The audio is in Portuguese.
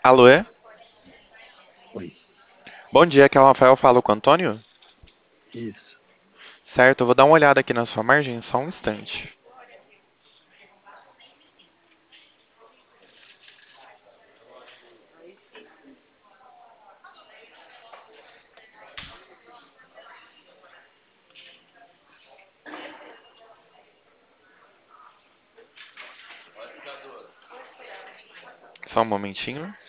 Alô, é? Oi, Bom dia, aqui é o Rafael, falo com o Antônio. isso. Certo, eu vou dar uma olhada aqui na sua margem, só um instante. Só um momentinho.